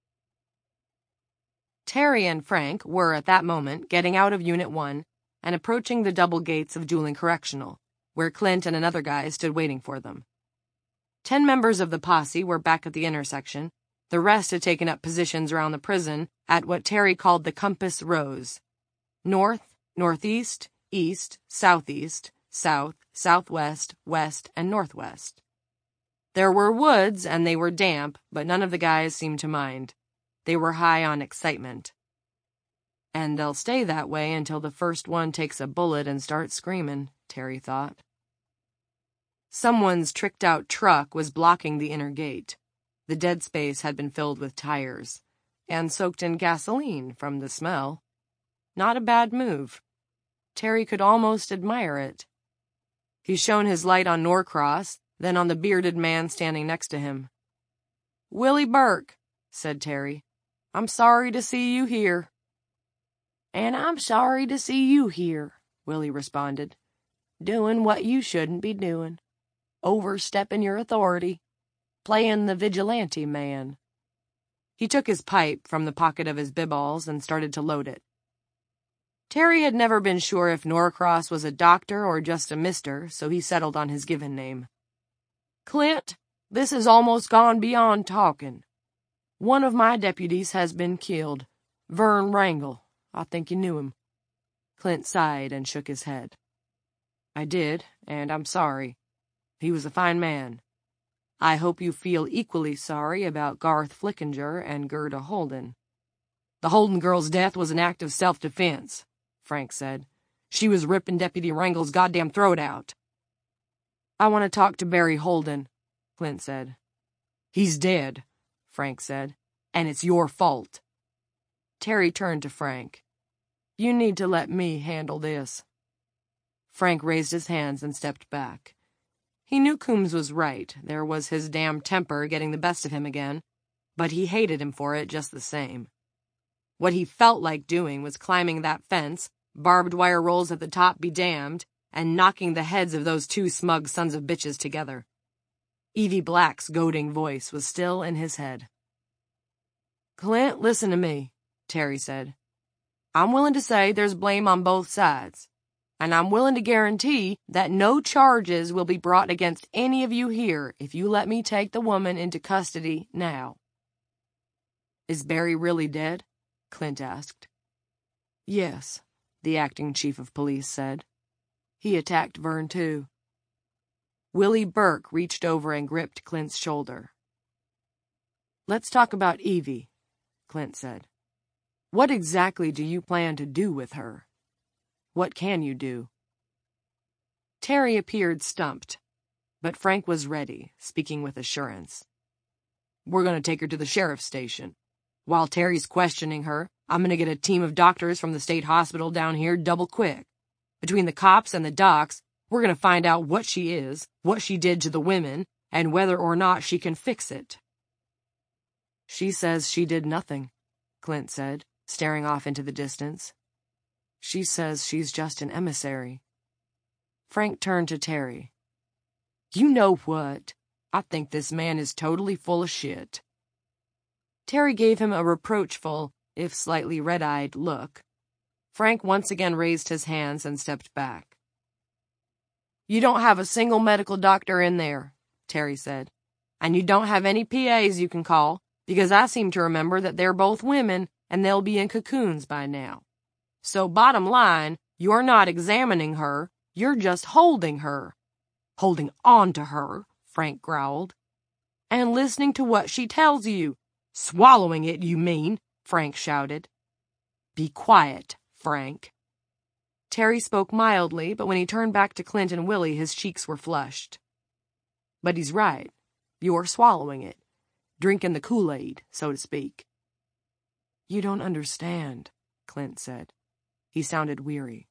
Terry and Frank were, at that moment, getting out of Unit one and approaching the double gates of Dooling Correctional, where Clint and another guy stood waiting for them. Ten members of the posse were back at the intersection. The rest had taken up positions around the prison at what Terry called the Compass Rose. North, northeast, east, southeast, south, southwest, west, and northwest. There were woods, and they were damp, but none of the guys seemed to mind. They were high on excitement. And they'll stay that way until the first one takes a bullet and starts screaming, Terry thought. Someone's tricked-out truck was blocking the inner gate. The dead space had been filled with tires, and soaked in gasoline from the smell. Not a bad move. Terry could almost admire it. He shone his light on Norcross, then on the bearded man standing next to him. "Willie Burke," said Terry. "I'm sorry to see you here." "And I'm sorry to see you here," Willie responded. "Doing what you shouldn't be doing. Overstepping your authority. Playing the vigilante man." He took his pipe from the pocket of his biballs and started to load it. Terry had never been sure if Norcross was a doctor or just a mister, so he settled on his given name. "Clint, this has almost gone beyond talking. One of my deputies has been killed. Vern Wrangle. I think you knew him." Clint sighed and shook his head. "I did, and I'm sorry. He was a fine man. I hope you feel equally sorry about Garth Flickinger and Gerda Holden." "The Holden girl's death was an act of self-defense," Frank said. "She was ripping Deputy Wrangle's goddamn throat out." "I want to talk to Barry Holden," Clint said. "He's dead," Frank said, "and it's your fault." Terry turned to Frank. "You need to let me handle this." Frank raised his hands and stepped back. He knew Coombs was right. There was his damn temper getting the best of him again, but he hated him for it just the same. What he felt like doing was climbing that fence, barbed wire rolls at the top be damned, and knocking the heads of those two smug sons of bitches together. Evie Black's goading voice was still in his head. "Clint, listen to me," Terry said. "I'm willing to say there's blame on both sides, and I'm willing to guarantee that no charges will be brought against any of you here if you let me take the woman into custody now." "Is Barry really dead?" Clint asked. "Yes," the acting chief of police said. "He attacked Vern, too." Willie Burke reached over and gripped Clint's shoulder. "Let's talk about Evie," Clint said. "What exactly do you plan to do with her? What can you do?" Terry appeared stumped, but Frank was ready, speaking with assurance. "We're going to take her to the sheriff's station. While Terry's questioning her, I'm going to get a team of doctors from the state hospital down here double quick. Between the cops and the docs, we're going to find out what she is, what she did to the women, and whether or not she can fix it." "She says she did nothing," Clint said, staring off into the distance. "She says she's just an emissary." Frank turned to Terry. "You know what? I think this man is totally full of shit." Terry gave him a reproachful, if slightly red-eyed, look. Frank once again raised his hands and stepped back. "You don't have a single medical doctor in there," Terry said. "And you don't have any P As you can call, because I seem to remember that they're both women and they'll be in cocoons by now. So bottom line, you're not examining her, you're just holding her." "Holding on to her," Frank growled. "And listening to what she tells you. Swallowing it, you mean," Frank shouted. "Be quiet, Frank." Terry spoke mildly, but when he turned back to Clint and Willie, his cheeks were flushed. "But he's right. You're swallowing it. Drinking the Kool-Aid, so to speak." "You don't understand," Clint said. He sounded weary.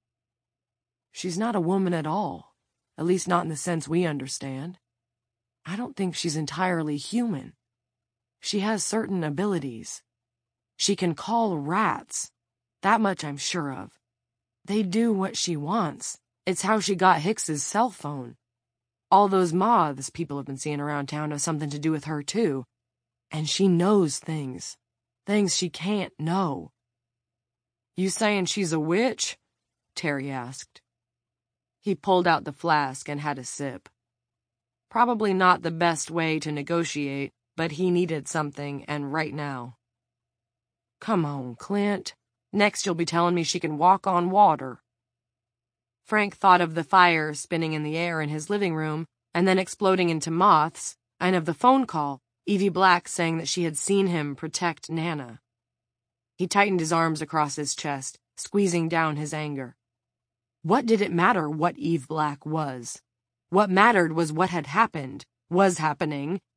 "She's not a woman at all, at least not in the sense we understand. I don't think she's entirely human. She has certain abilities. She can call rats. That much I'm sure of. They do what she wants. It's how she got Hicks's cell phone. All those moths people have been seeing around town have something to do with her, too. And she knows things. Things she can't know." "You saying she's a witch?" Terry asked. He pulled out the flask and had a sip. Probably not the best way to negotiate, but he needed something, and right now. "Come on, Clint. Next you'll be telling me she can walk on water." Frank thought of the fire spinning in the air in his living room and then exploding into moths, and of the phone call, Evie Black saying that she had seen him protect Nana. He tightened his arms across his chest, squeezing down his anger. What did it matter what Eve Black was? What mattered was what had happened, was happening,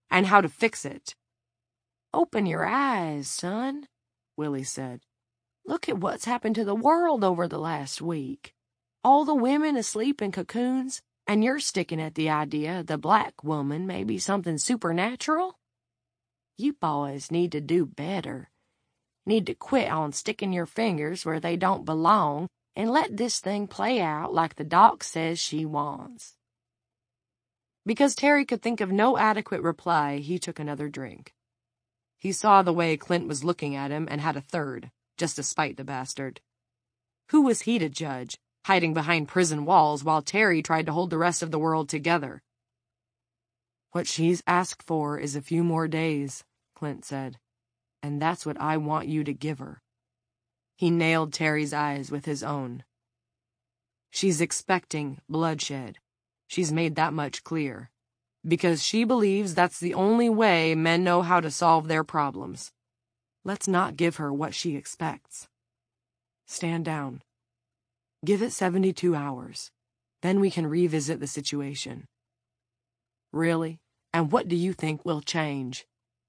and how to fix it. Open your eyes, son, Willie said. Look at what's happened to the world over the last week. All the women asleep in cocoons, and you're sticking at the idea the black woman may be something supernatural? You boys need to do better. Need to quit on sticking your fingers where they don't belong and let this thing play out like the doc says she wants. Because Terry could think of no adequate reply, he took another drink. He saw the way Clint was looking at him and had a third, just to spite the bastard. Who was he to judge, hiding behind prison walls while Terry tried to hold the rest of the world together? What she's asked for is a few more days, Clint said, and that's what I want you to give her. He nailed Terry's eyes with his own. She's expecting bloodshed. She's made that much clear. Because she believes that's the only way men know how to solve their problems. Let's not give her what she expects. Stand down. Give it seventy-two hours. Then we can revisit the situation. Really? And what do you think will change?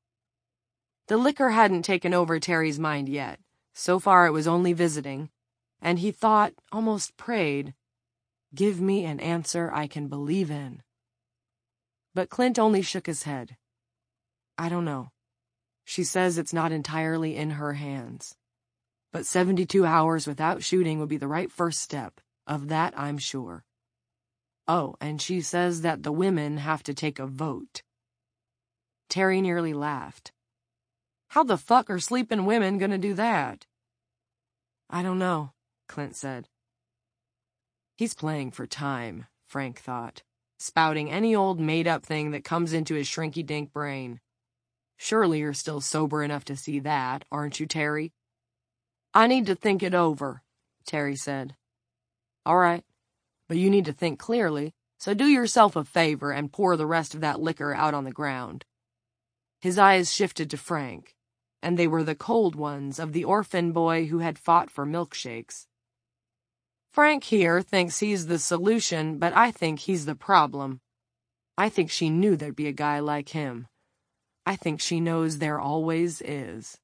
The liquor hadn't taken over Terry's mind yet. So far it was only visiting, and he thought, almost prayed, give me an answer I can believe in. But Clint only shook his head. I don't know. She says it's not entirely in her hands. But seventy-two hours without shooting would be the right first step. Of that I'm sure. Oh, and she says that the women have to take a vote. Terry nearly laughed. How the fuck are sleeping women gonna do that? I don't know, Clint said. He's playing for time, Frank thought, spouting any old made-up thing that comes into his shrinky-dink brain. Surely you're still sober enough to see that, aren't you, Terry? I need to think it over, Terry said. All right, but you need to think clearly, so do yourself a favor and pour the rest of that liquor out on the ground. His eyes shifted to Frank, and they were the cold ones of the orphan boy who had fought for milkshakes. Frank here thinks he's the solution, but I think he's the problem. I think she knew there'd be a guy like him. I think she knows there always is.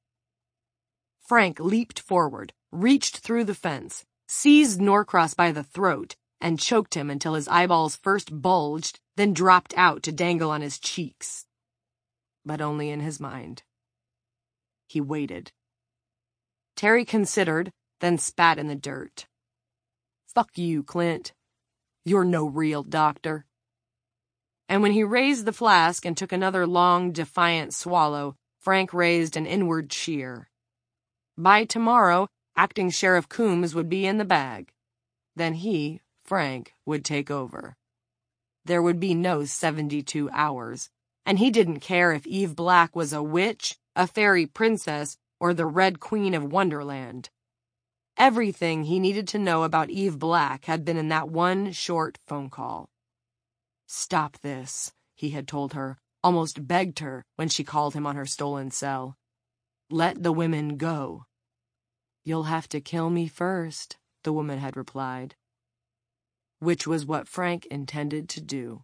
Frank leaped forward, reached through the fence, seized Norcross by the throat, and choked him until his eyeballs first bulged, then dropped out to dangle on his cheeks. But only in his mind. He waited. Terry considered, then spat in the dirt. Fuck you, Clint. You're no real doctor. And when he raised the flask and took another long, defiant swallow, Frank raised an inward cheer. By tomorrow, Acting Sheriff Coombs would be in the bag. Then he, Frank, would take over. There would be no seventy-two hours, and he didn't care if Eve Black was a witch, a fairy princess, or the Red Queen of Wonderland. Everything he needed to know about Eve Black had been in that one short phone call. Stop this, he had told her, almost begged her when she called him on her stolen cell. Let the women go. You'll have to kill me first, the woman had replied. Which was what Frank intended to do.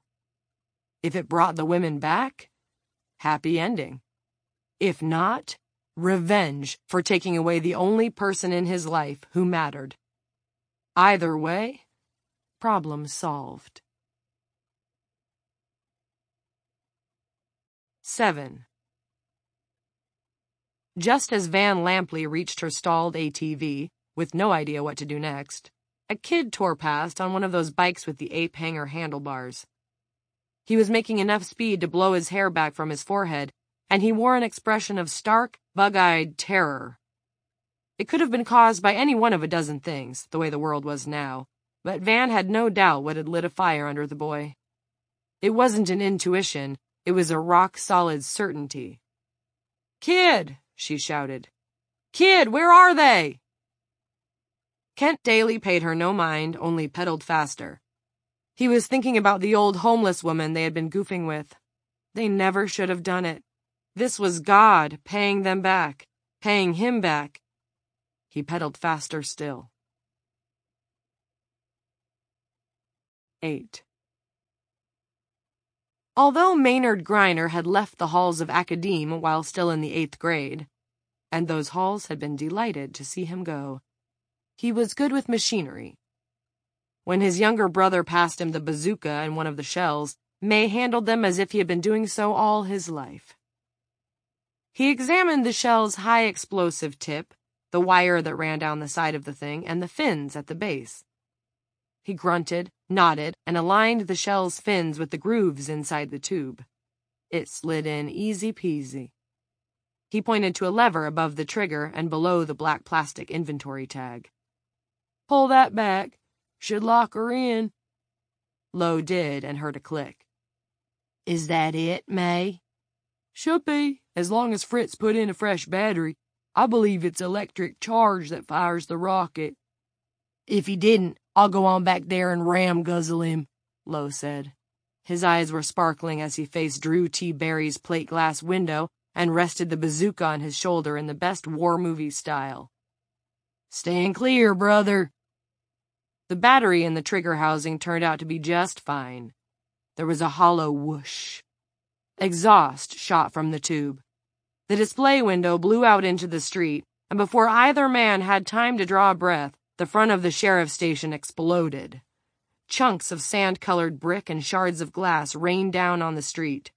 If it brought the women back, happy ending. If not, revenge for taking away the only person in his life who mattered. Either way, problem solved. Seven. Just as Van Lampley reached her stalled A T V, with no idea what to do next, a kid tore past on one of those bikes with the ape hanger handlebars. He was making enough speed to blow his hair back from his forehead, and he wore an expression of stark, bug-eyed terror. It could have been caused by any one of a dozen things, the way the world was now, but Van had no doubt what had lit a fire under the boy. It wasn't an intuition, it was a rock-solid certainty. "Kid!" she shouted. "Kid, where are they?" Kent Daly paid her no mind, only pedaled faster. He was thinking about the old homeless woman they had been goofing with. They never should have done it. This was God paying them back, paying him back. He pedaled faster still. Eight. Although Maynard Greiner had left the halls of Academe while still in the eighth grade, and those halls had been delighted to see him go, he was good with machinery. When his younger brother passed him the bazooka and one of the shells, May handled them as if he had been doing so all his life. He examined the shell's high explosive tip, the wire that ran down the side of the thing, and the fins at the base. He grunted, nodded, and aligned the shell's fins with the grooves inside the tube. It slid in easy peasy. He pointed to a lever above the trigger and below the black plastic inventory tag. Pull that back. Should lock her in. Lowe did and heard a click. Is that it, May? Should be, as long as Fritz put in a fresh battery. I believe it's electric charge that fires the rocket. If he didn't, I'll go on back there and ram guzzle him, Lowe said. His eyes were sparkling as he faced Drew T. Barry's plate glass window and rested the bazooka on his shoulder in the best war movie style. Stand clear, brother. The battery in the trigger housing turned out to be just fine. There was a hollow whoosh. Exhaust shot from the tube. The display window blew out into the street, and before either man had time to draw a breath, the front of the sheriff's station exploded. Chunks of sand-colored brick and shards of glass rained down on the street.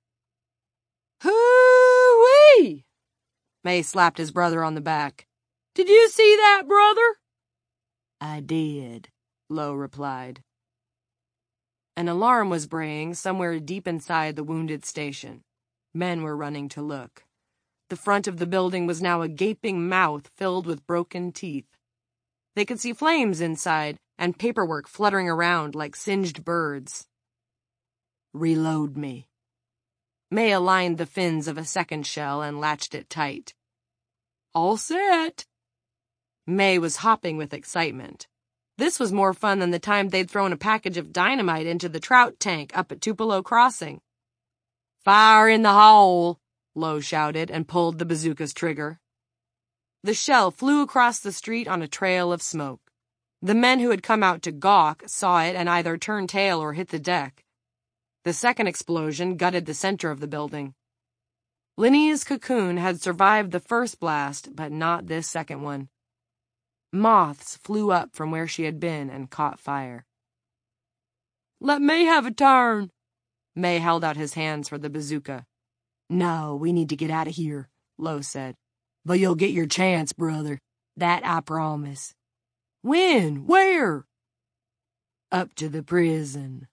Hoo-wee! May slapped his brother on the back. Did you see that, brother? I did, Lowe replied. An alarm was braying somewhere deep inside the wounded station. Men were running to look. The front of the building was now a gaping mouth filled with broken teeth. They could see flames inside and paperwork fluttering around like singed birds. Reload me. May aligned the fins of a second shell and latched it tight. All set. May was hopping with excitement. This was more fun than the time they'd thrown a package of dynamite into the trout tank up at Tupelo Crossing. Fire in the hole, Lowe shouted and pulled the bazooka's trigger. The shell flew across the street on a trail of smoke. The men who had come out to gawk saw it and either turned tail or hit the deck. The second explosion gutted the center of the building. Linnea's cocoon had survived the first blast, but not this second one. Moths flew up from where she had been and caught fire. Let May have a turn. May held out his hands for the bazooka. No, we need to get out of here, Lowe said. But you'll get your chance, brother. That I promise. When? Where? Up to the prison.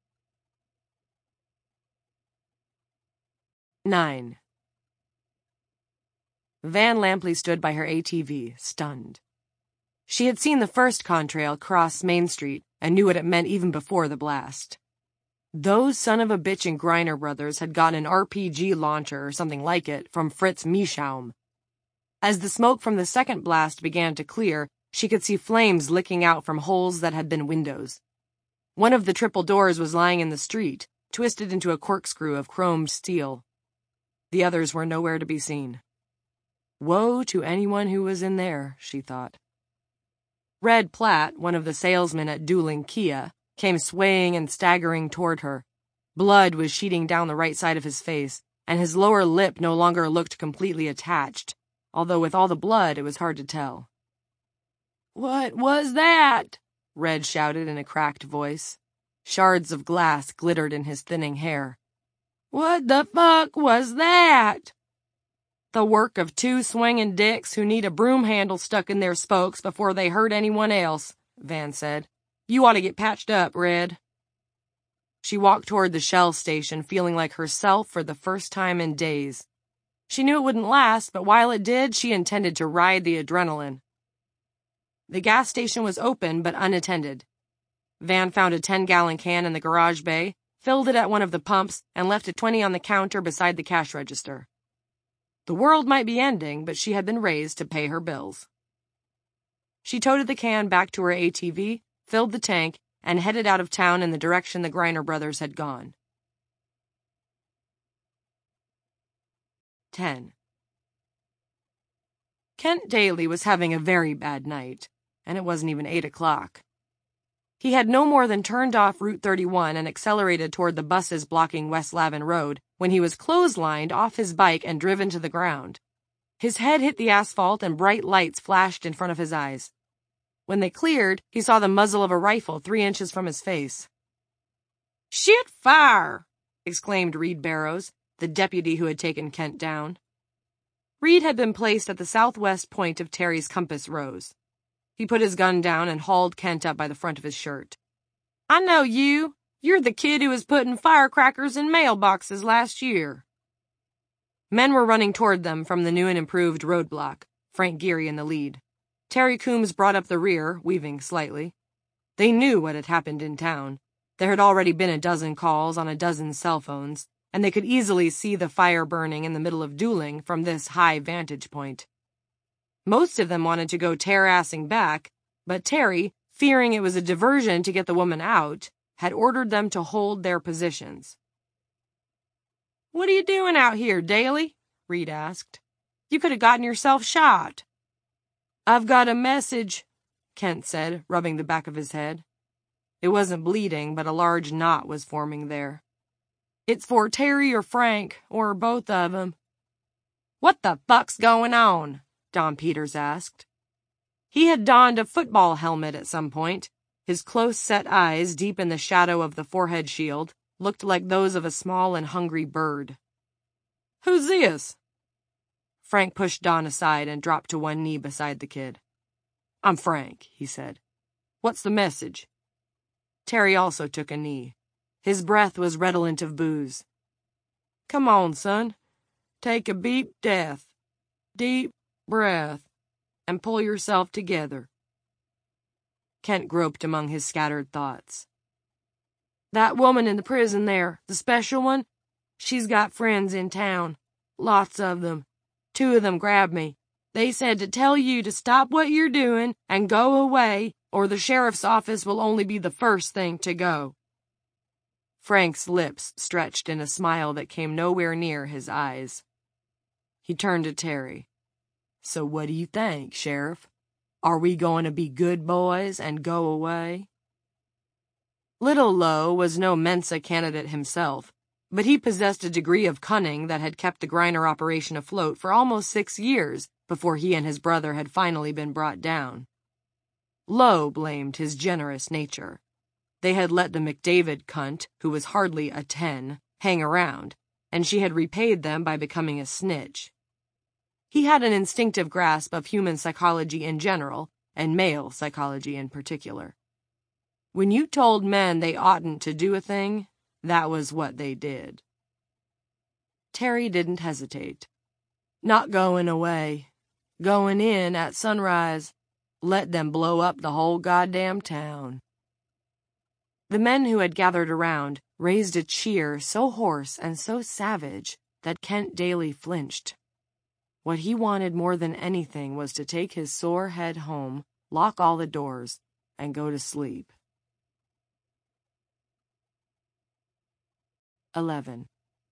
Nine. Van Lampley stood by her A T V, stunned. She had seen the first contrail cross Main Street and knew what it meant even before the blast. Those son-of-a-bitch and Greiner brothers had gotten an R P G launcher or something like it from Fritz Mieschaum. As the smoke from the second blast began to clear, she could see flames licking out from holes that had been windows. One of the triple doors was lying in the street, twisted into a corkscrew of chromed steel. The others were nowhere to be seen. Woe to anyone who was in there, she thought. Red Platt, one of the salesmen at Dueling Kia, came swaying and staggering toward her. Blood was sheeting down the right side of his face, and his lower lip no longer looked completely attached, although with all the blood it was hard to tell. What was that? Red shouted in a cracked voice. Shards of glass glittered in his thinning hair. What the fuck was that? The work of two swinging dicks who need a broom handle stuck in their spokes before they hurt anyone else, Van said. You ought to get patched up, Red. She walked toward the Shell station, feeling like herself for the first time in days. She knew it wouldn't last, but while it did, she intended to ride the adrenaline. The gas station was open but unattended. Van found a ten-gallon can in the garage bay, filled it at one of the pumps, and left a twenty on the counter beside the cash register. The world might be ending, but she had been raised to pay her bills. She toted the can back to her A T V, filled the tank, and headed out of town in the direction the Greiner brothers had gone. Ten. Kent Daly was having a very bad night, and it wasn't even eight o'clock. He had no more than turned off Route thirty-one and accelerated toward the buses blocking West Lavin Road when he was clotheslined off his bike and driven to the ground. His head hit the asphalt and bright lights flashed in front of his eyes. When they cleared, he saw the muzzle of a rifle three inches from his face. "Shit fire!" exclaimed Reed Barrows, the deputy who had taken Kent down. Reed had been placed at the southwest point of Terry's compass rose. He put his gun down and hauled Kent up by the front of his shirt. "I know you. You're the kid who was putting firecrackers in mailboxes last year." Men were running toward them from the new and improved roadblock, Frank Geary in the lead. Terry Coombs brought up the rear, weaving slightly. They knew what had happened in town. There had already been a dozen calls on a dozen cell phones, and they could easily see the fire burning in the middle of dueling from this high vantage point. Most of them wanted to go tear-assing back, but Terry, fearing it was a diversion to get the woman out, had ordered them to hold their positions. "What are you doing out here, Daly?" Reed asked. "You could have gotten yourself shot." "I've got a message," Kent said, rubbing the back of his head. It wasn't bleeding, but a large knot was forming there. "It's for Terry or Frank, or both of them." "What the fuck's going on?" Don Peters asked. He had donned a football helmet at some point. His close-set eyes, deep in the shadow of the forehead shield, looked like those of a small and hungry bird. "Who's this?" Frank pushed Don aside and dropped to one knee beside the kid. "I'm Frank," he said. "What's the message?" Terry also took a knee. His breath was redolent of booze. "Come on, son. Take a deep death, deep breath, and pull yourself together." Kent groped among his scattered thoughts. "That woman in the prison there, the special one, she's got friends in town. Lots of them. Two of them grabbed me. They said to tell you to stop what you're doing and go away, or the sheriff's office will only be the first thing to go." Frank's lips stretched in a smile that came nowhere near his eyes. He turned to Terry. "So what do you think, Sheriff? Are we going to be good boys and go away?" Little Lowe was no Mensa candidate himself, but he possessed a degree of cunning that had kept the Griner operation afloat for almost six years before he and his brother had finally been brought down. Lowe blamed his generous nature. They had let the McDavid cunt, who was hardly a ten, hang around, and she had repaid them by becoming a snitch. He had an instinctive grasp of human psychology in general, and male psychology in particular. When you told men they oughtn't to do a thing, that was what they did. Terry didn't hesitate. "Not going away. Going in at sunrise. Let them blow up the whole goddamn town." The men who had gathered around raised a cheer so hoarse and so savage that Kent Daly flinched. What he wanted more than anything was to take his sore head home, lock all the doors, and go to sleep. eleven.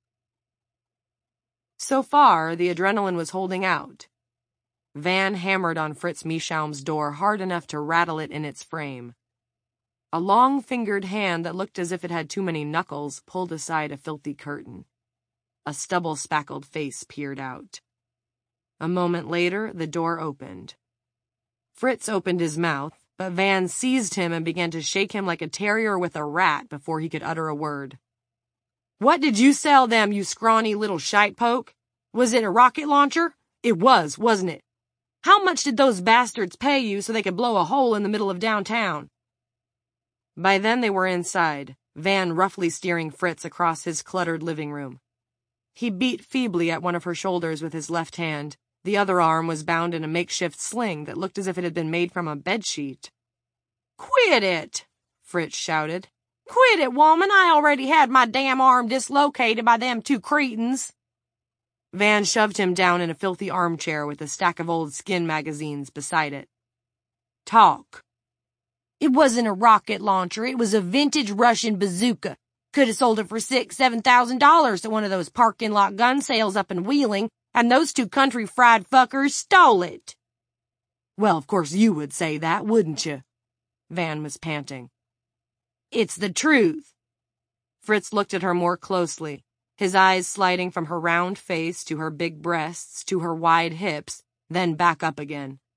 So far, the adrenaline was holding out. Van hammered on Fritz Meeschaum's door hard enough to rattle it in its frame. A long-fingered hand that looked as if it had too many knuckles pulled aside a filthy curtain. A stubble-spackled face peered out. A moment later, the door opened. Fritz opened his mouth, but Van seized him and began to shake him like a terrier with a rat before he could utter a word. "What did you sell them, you scrawny little shite-poke? Was it a rocket launcher? It was, wasn't it? How much did those bastards pay you so they could blow a hole in the middle of downtown?" By then they were inside, Van roughly steering Fritz across his cluttered living room. He beat feebly at one of her shoulders with his left hand. The other arm was bound in a makeshift sling that looked as if it had been made from a bedsheet. "Quit it!" Fritz shouted. "Quit it, woman! I already had my damn arm dislocated by them two cretins." Van shoved him down in a filthy armchair with a stack of old skin magazines beside it. "Talk." "It wasn't a rocket launcher. It was a vintage Russian bazooka. Could have sold it for six, seven thousand dollars at one of those parking lot gun sales up in Wheeling, and those two country fried fuckers stole it." "Well, of course you would say that, wouldn't you?" Van was panting. It's the truth. Fritz looked at her more closely, his eyes sliding from her round face to her big breasts to her wide hips, then back up again.